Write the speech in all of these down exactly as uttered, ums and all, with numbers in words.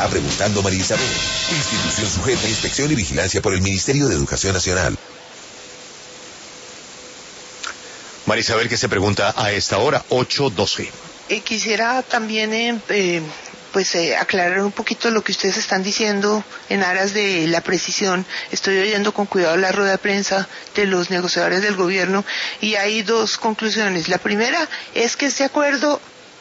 A Preguntando María Isabel. Institución sujeta a inspección y vigilancia por el Ministerio de Educación Nacional. María Isabel, ¿qué se pregunta a esta hora? ocho doce. Eh, quisiera también eh, eh, pues eh, aclarar un poquito lo que ustedes están diciendo en aras de la precisión. Estoy oyendo con cuidado la rueda de prensa de los negociadores del gobierno y hay dos conclusiones. La primera es que este acuerdo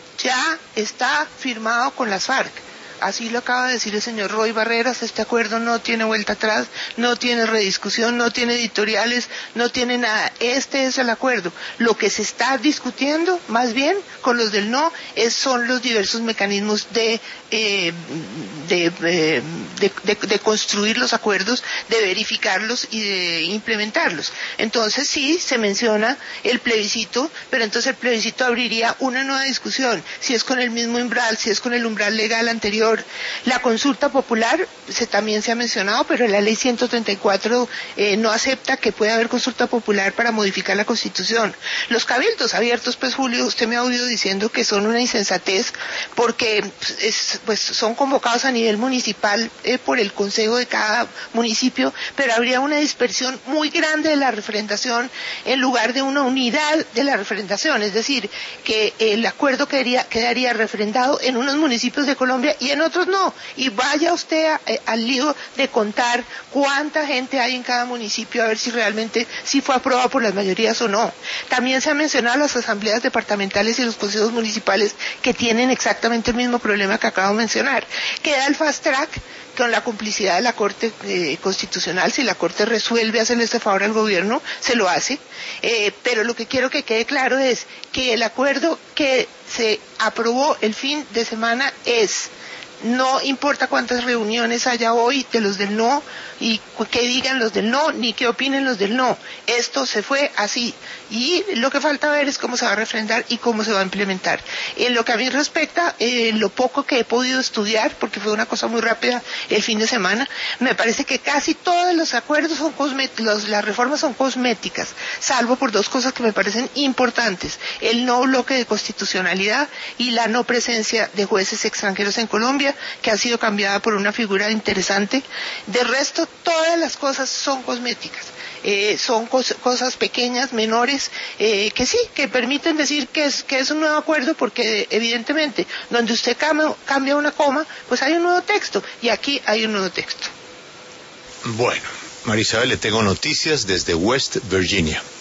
ya está firmado con las FARC. Así lo acaba de decir el señor Roy Barreras, este acuerdo no tiene vuelta atrás, no tiene rediscusión, no tiene editoriales, no tiene nada. Este es el acuerdo. Lo que se está discutiendo, más bien, con los del no, es, son los diversos mecanismos de, eh, de, eh, de, de, de construir los acuerdos, de verificarlos y de implementarlos. Entonces sí, se menciona el plebiscito, pero entonces el plebiscito abriría una nueva discusión, si es con el mismo umbral, si es con el umbral legal anterior. La consulta popular se, también se ha mencionado, pero la ley ciento treinta y cuatro eh, no acepta que pueda haber consulta popular para modificar la Constitución. Los cabildos abiertos, pues Julio, usted me ha oído diciendo que son una insensatez porque es, pues, son convocados a nivel municipal eh, por el consejo de cada municipio, pero habría una dispersión muy grande de la referendación en lugar de una unidad de la referendación, es decir, que el acuerdo quedaría, quedaría refrendado en unos municipios de Colombia y en otros no, y vaya usted a, eh, al lío de contar cuánta gente hay en cada municipio a ver si realmente si fue aprobado por las mayorías o no. También se han mencionado las asambleas departamentales y los consejos municipales que tienen exactamente el mismo problema que acabo de mencionar. Queda el fast track con la complicidad de la Corte eh, Constitucional. Si la Corte resuelve hacerle este favor al gobierno, se lo hace, eh, pero lo que quiero que quede claro es que el acuerdo que se aprobó el fin de semana es: no importa cuántas reuniones haya hoy de los del no y qué digan los del no, ni qué opinen los del no. Esto se fue así. Y lo que falta ver es cómo se va a refrendar y cómo se va a implementar. En lo que a mí respecta, eh, lo poco que he podido estudiar, porque fue una cosa muy rápida el fin de semana, me parece que casi todos los acuerdos son cosméticos, las reformas son cosméticas, salvo por dos cosas que me parecen importantes: el no bloque de constitucionalidad y la no presencia de jueces extranjeros en Colombia, que ha sido cambiada por una figura interesante. De resto, todas las cosas son cosméticas. Eh, son cos cosas pequeñas, menores, eh, que sí, que permiten decir que es, que es un nuevo acuerdo, porque evidentemente donde usted cambia, cambia una coma, pues hay un nuevo texto, y aquí hay un nuevo texto. Bueno, María Isabel, le tengo noticias desde West Virginia.